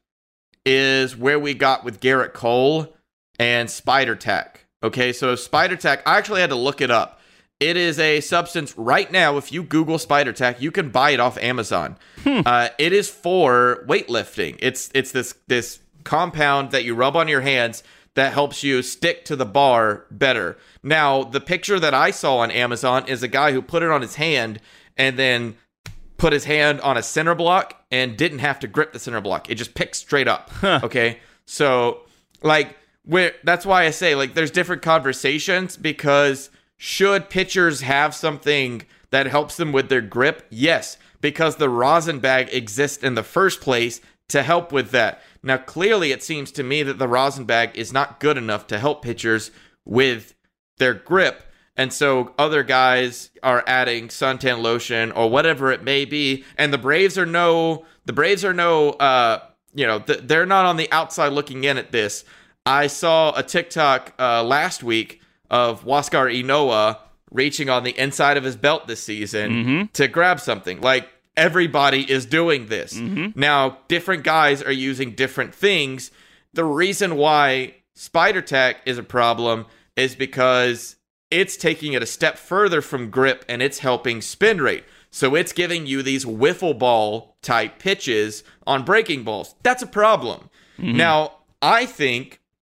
is where we got with Garrett Cole and Spider Tack. Okay, so Spider Tack, I actually had to look it up. It is a substance right now. If you Google Spider Tack, you can buy it off Amazon. Hmm. Uh, it is for weightlifting. It's it's this this compound that you rub on your hands that helps you stick to the bar better. Now, the picture that I saw on Amazon is a guy who put it on his hand and then put his hand on a center block and didn't have to grip the center block. It just picked straight up. Huh. Okay, so like where that's why I say like there's different conversations, because should pitchers have something that helps them with their grip? Yes, because the rosin bag exists in the first place to help with that. Now, clearly, it seems to me that the rosin bag is not good enough to help pitchers with their grip. And so other guys are adding suntan lotion or whatever it may be. And the Braves are no, the Braves are no, uh, you know, th- they're not on the outside looking in at this. I saw a TikTok uh, last week of Huáscar Ynoa reaching on the inside of his belt this season mm-hmm. to grab something. Like, everybody is doing this. Mm-hmm. Now, different guys are using different things. The reason why Spider Tack is a problem is because it's taking it a step further from grip, and it's helping spin rate. So it's giving you these wiffle ball type pitches on breaking balls. That's a problem. Mm-hmm. Now, I think,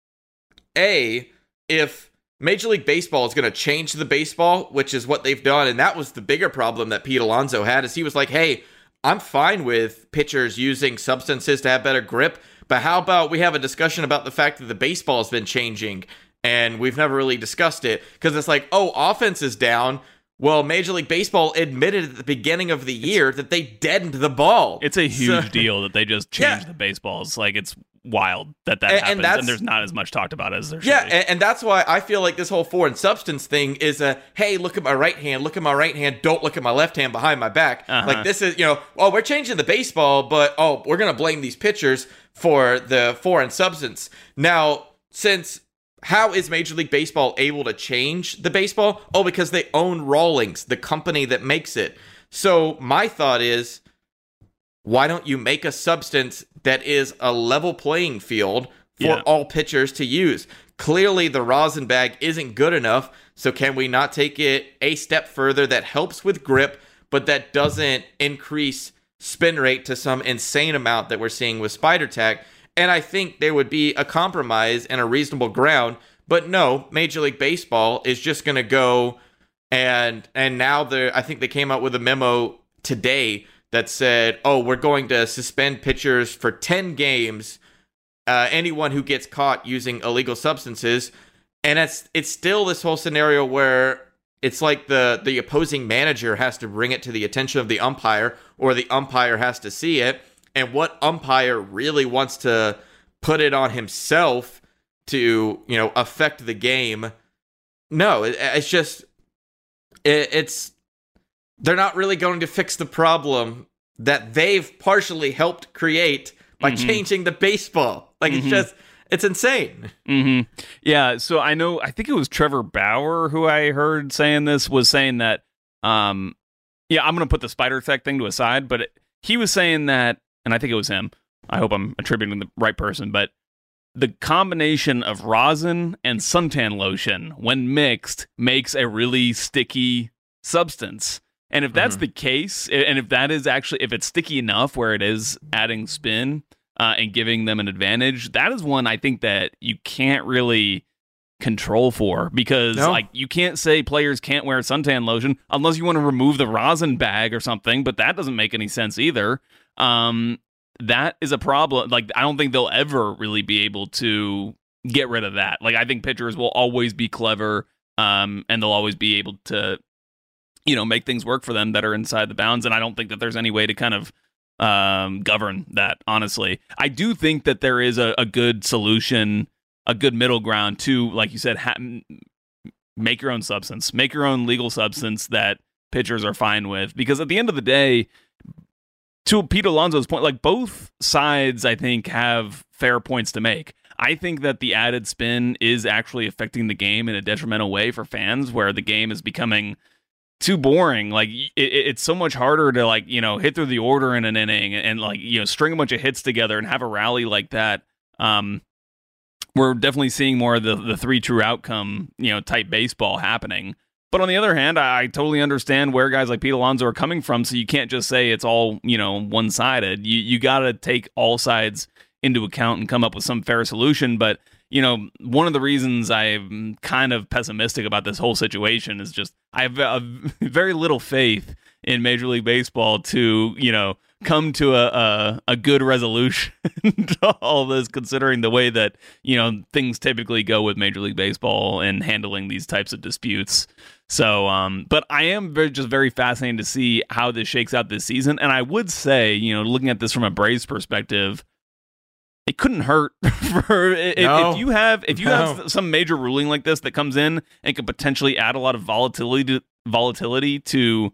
A, if Major League Baseball is going to change the baseball, which is what they've done, and that was the bigger problem that Pete Alonso had, is he was like, hey, I'm fine with pitchers using substances to have better grip, but how about we have a discussion about the fact that the baseball has been changing, and we've never really discussed it because it's like, oh, offense is down. Well, Major League Baseball admitted at the beginning of the year that they deadened the ball. It's a huge so, deal that they just changed yeah. the baseballs. Like, it's wild that that and, happens, and, and there's not as much talked about as there should yeah, be. Yeah, and, and that's why I feel like this whole foreign substance thing is a, hey, look at my right hand, look at my right hand, don't look at my left hand behind my back. Uh-huh. Like, this is, you know, oh, we're changing the baseball, but, oh, we're going to blame these pitchers for the foreign substance. Now, since... how is Major League Baseball able to change the baseball? Oh, because they own Rawlings, the company that makes it. So my thought is, why don't you make a substance that is a level playing field for yeah. all pitchers to use? Clearly, the rosin bag isn't good enough, so can we not take it a step further that helps with grip, but that doesn't increase spin rate to some insane amount that we're seeing with Spider Tack? And I think there would be a compromise and a reasonable ground. But no, Major League Baseball is just going to go and and now they're, I think they came out with a memo today that said, oh, we're going to suspend pitchers for ten games, uh, anyone who gets caught using illegal substances. And it's, it's still this whole scenario where it's like the, the opposing manager has to bring it to the attention of the umpire, or the umpire has to see it. And what umpire really wants to put it on himself to, you know, affect the game? No, it, it's just, it, it's, they're not really going to fix the problem that they've partially helped create by mm-hmm. changing the baseball. Like, mm-hmm. it's just, it's insane. Mm-hmm. Yeah, so I know, I think it was Trevor Bauer who I heard saying this, was saying that, um, yeah, I'm going to put the Spider Tack thing to aside, but it, he was saying that, and I think it was him, I hope I'm attributing the right person, but the combination of rosin and suntan lotion, when mixed, makes a really sticky substance. And if that's mm-hmm. the case, and if that is actually, if it's sticky enough where it is adding spin uh, and giving them an advantage, that is one I think that you can't really control for, because no. like you can't say players can't wear suntan lotion unless you want to remove the rosin bag or something, but that doesn't make any sense either. Um, that is a problem. Like, I don't think they'll ever really be able to get rid of that. Like, I think pitchers will always be clever, um, and they'll always be able to, you know, make things work for them that are inside the bounds. And I don't think that there's any way to kind of um, govern that, honestly. I do think that there is a, a good solution, a good middle ground to, like you said, ha- make your own substance, make your own legal substance that pitchers are fine with. Because at the end of the day, to Pete Alonso's point, like, both sides, I think, have fair points to make. I think that the added spin is actually affecting the game in a detrimental way for fans, where the game is becoming too boring. Like, it, it's so much harder to, like, you know, hit through the order in an inning and, like, you know, string a bunch of hits together and have a rally like that. Um, we're definitely seeing more of the, the three true outcome, you know, type baseball happening. But on the other hand, I, I totally understand where guys like Pete Alonso are coming from. So you can't just say it's all, you know, one-sided. You you got to take all sides into account and come up with some fair solution. But, you know, one of the reasons I'm kind of pessimistic about this whole situation is just I have a, a very little faith in Major League Baseball to, you know, come to a, a, a good resolution to all this, considering the way that, you know, things typically go with Major League Baseball and handling these types of disputes. So, um, but I am very, just very fascinated to see how this shakes out this season. And I would say, you know, looking at this from a Braves perspective, it couldn't hurt for if, no. if you have if you no. have some major ruling like this that comes in and could potentially add a lot of volatility to, volatility to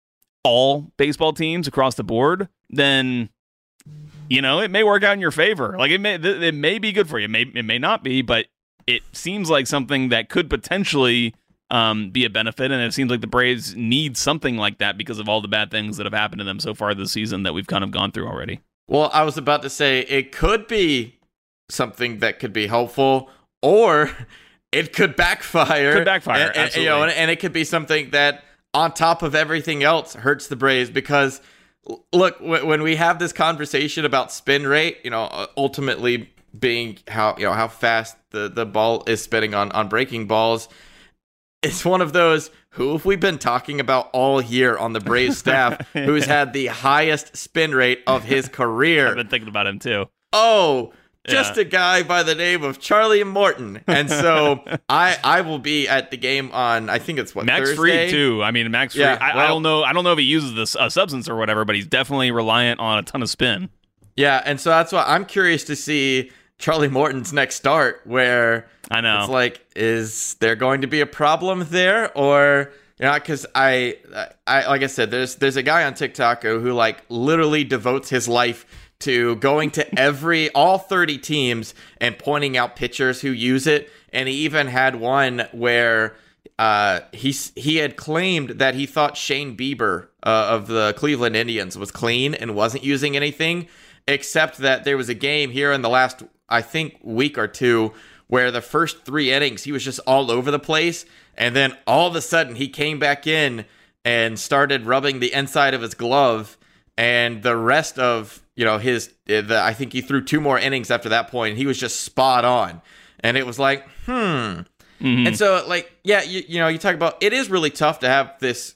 all baseball teams across the board, then, you know, it may work out in your favor. Like, it may it may be good for you. It may it may not be, but it seems like something that could potentially um, be a benefit. And it seems like the Braves need something like that because of all the bad things that have happened to them so far this season that we've kind of gone through already. Well, I was about to say it could be something that could be helpful, or it could backfire. Could backfire, and, and, absolutely. You know, and, and it could be something that, on top of everything else, hurts the Braves. Because, look, w- when we have this conversation about spin rate, you know, ultimately being how you know how fast the, the ball is spinning on, on breaking balls, it's one of those, who have we been talking about all year on the Braves staff who's had the highest spin rate of his career? I've been thinking about him too. Oh, just yeah. a guy by the name of Charlie Morton. And so I I will be at the game on, I think it's what, Max Thursday? Fried too. I mean, Max Fried. Yeah, I, well, I don't know. I don't know if he uses this uh, substance or whatever, but he's definitely reliant on a ton of spin. Yeah, and so that's why I'm curious to see Charlie Morton's next start, where I know it's like, is there going to be a problem there, or you know, because I, I like I said, there's there's a guy on TikTok who like literally devotes his life to going to every all thirty teams and pointing out pitchers who use it, and he even had one where uh, he he had claimed that he thought Shane Bieber uh, of the Cleveland Indians was clean and wasn't using anything, except that there was a game here in the last, I think, week or two where the first three innings he was just all over the place, and then all of a sudden he came back in and started rubbing the inside of his glove, and the rest of you know his the, I think he threw two more innings after that point, and he was just spot on, and it was like hmm mm-hmm. And so like yeah you, you know you talk about it is really tough to have this.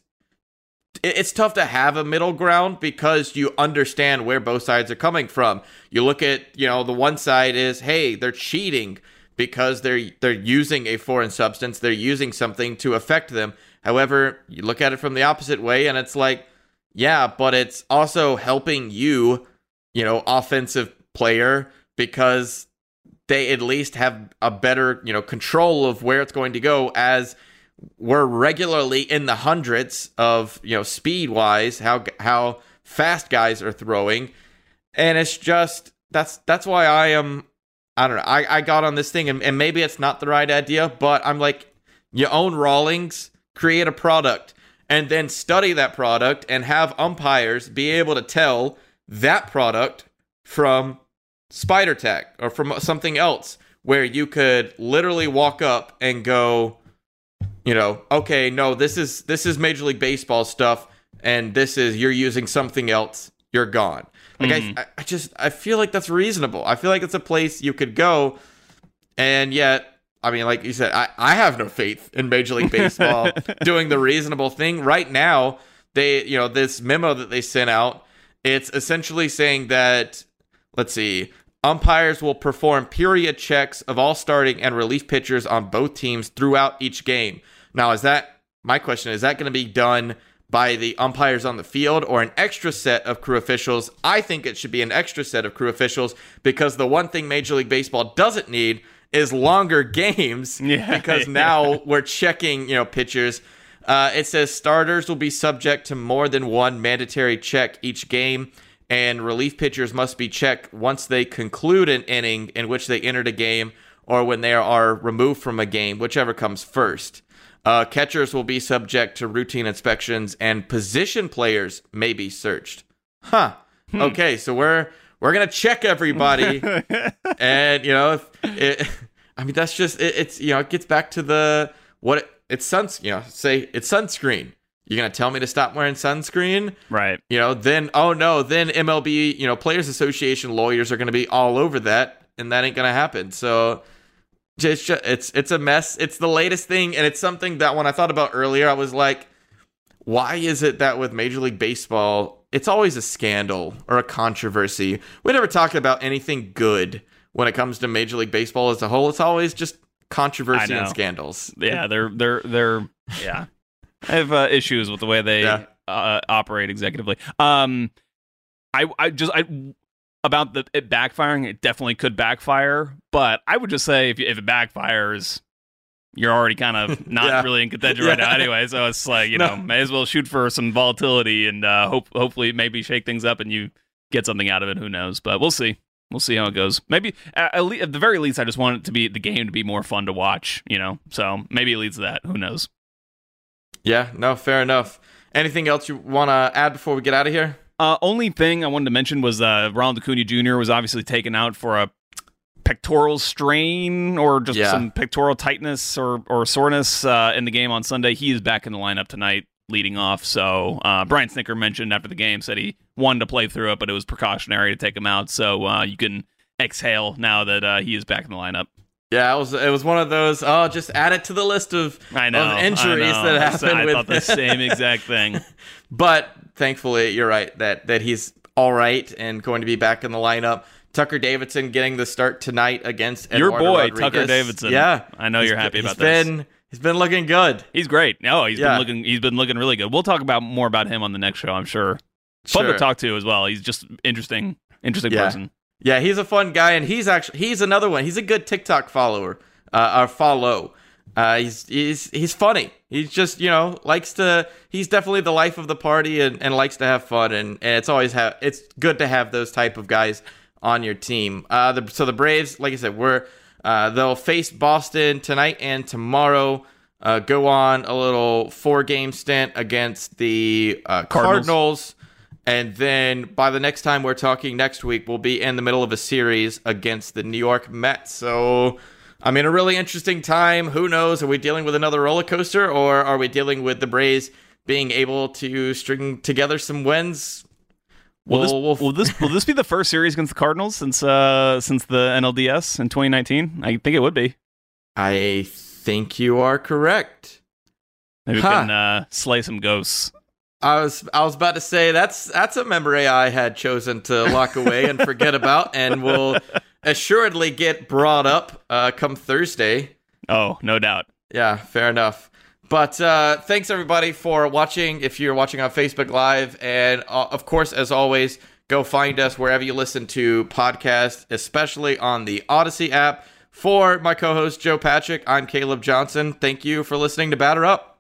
It's tough to have a middle ground because you understand where both sides are coming from. You look at, you know, the one side is, hey, they're cheating because they're they're using a foreign substance. They're using something to affect them. However, you look at it from the opposite way, and it's like, yeah, but it's also helping you, you know, offensive player, because they at least have a better, you know, control of where it's going to go, as we're regularly in the hundreds of, you know, speed wise, how how fast guys are throwing. And it's just, that's that's why I am, I don't know, I, I got on this thing, and, and maybe it's not the right idea, but I'm like, you own Rawlings, create a product, and then study that product and have umpires be able to tell that product from Spider Tack or from something else, where you could literally walk up and go, you know, okay, no, this is this is Major League Baseball stuff, and this is, you're using something else, you're gone. Like, mm-hmm. I, I just, I feel like that's reasonable. I feel like it's a place you could go, and yet, I mean, like you said, I, I have no faith in Major League Baseball doing the reasonable thing. Right now, they, you know, this memo that they sent out, it's essentially saying that, let's see, umpires will perform period checks of all starting and relief pitchers on both teams throughout each game. Now, is that, my question, is that going to be done by the umpires on the field or an extra set of crew officials? I think it should be an extra set of crew officials, because the one thing Major League Baseball doesn't need is longer games, yeah, because now yeah. we're checking, you know, pitchers. Uh, it says starters will be subject to more than one mandatory check each game, and relief pitchers must be checked once they conclude an inning in which they entered a game, or when they are removed from a game, whichever comes first. Uh, catchers will be subject to routine inspections, and position players may be searched. Huh. Hmm. Okay, so we're we're gonna check everybody, and you know, if it, I mean, that's just it, it's you know, it gets back to the what it, it's suns you know, say it's sunscreen. You're going to tell me to stop wearing sunscreen? Right. You know, then, oh no, then M L B, you know, Players Association lawyers are going to be all over that, and that ain't going to happen. So it's, just, it's, it's a mess. It's the latest thing, and it's something that when I thought about earlier, I was like, why is it that with Major League Baseball, it's always a scandal or a controversy? We never talk about anything good when it comes to Major League Baseball as a whole. It's always just controversy and scandals. Yeah, they're, they're, they're, yeah. I have uh, issues with the way they yeah. uh, operate executively. Um, I, I just, I about the it backfiring. It definitely could backfire, but I would just say if if it backfires, you're already kind of not yeah. really in contention yeah. right now anyway. So it's like, you no. know, may as well shoot for some volatility and uh, hope hopefully maybe shake things up and you get something out of it. Who knows? But we'll see. We'll see how it goes. Maybe at, at, le- at the very least, I just want it to be the game to be more fun to watch. You know, so maybe it leads to that. Who knows? Yeah, no, fair enough. Anything else you want to add before we get out of here? Uh, only thing I wanted to mention was uh, Ronald Acuna Junior was obviously taken out for a pectoral strain or just yeah. some pectoral tightness or, or soreness uh, in the game on Sunday. He is back in the lineup tonight leading off. So uh, Brian Snitker mentioned after the game, said he wanted to play through it, but it was precautionary to take him out. So uh, you can exhale now that uh, he is back in the lineup. Yeah, it was it was one of those, oh, just add it to the list of, I know, of injuries I know. that happened. I with thought the same exact thing. But thankfully, you're right, that, that he's all right and going to be back in the lineup. Tucker Davidson getting the start tonight against Eduardo your boy Rodriguez. Tucker Davidson. Yeah, I know you're happy about he's this. Been, he's been looking good. He's great. No, he's yeah. been looking. He's been looking really good. We'll talk about more about him on the next show, I'm sure. Fun sure. to talk to as well. He's just interesting, interesting yeah. person. Yeah, he's a fun guy, and he's actually he's another one. He's a good TikTok follower, uh, or follow. Uh, he's he's he's funny. He's just you know likes to. He's definitely the life of the party, and, and likes to have fun, and, and it's always have it's good to have those type of guys on your team. Uh, the, so the Braves, like I said, we're uh, they'll face Boston tonight and tomorrow. Uh, go on a little four game stint against the uh, Cardinals. Cardinals. And then by the next time we're talking next week, we'll be in the middle of a series against the New York Mets. So, I mean, a really interesting time. Who knows? Are we dealing with another roller coaster, or are we dealing with the Braves being able to string together some wins? Will, we'll, this, we'll, will this will this be the first series against the Cardinals since uh, since the N L D S in twenty nineteen? I think it would be. I think you are correct. Maybe we huh. can uh, slay some ghosts. I was I was about to say that's that's a memory I had chosen to lock away and forget about, and will assuredly get brought up uh, come Thursday. Oh, no doubt. Yeah, fair enough. But uh, thanks everybody for watching. If you're watching on Facebook Live, and uh, of course, as always, go find us wherever you listen to podcasts, especially on the Odyssey app. For my co-host Joe Patrick, I'm Caleb Johnson. Thank you for listening to Batter Up.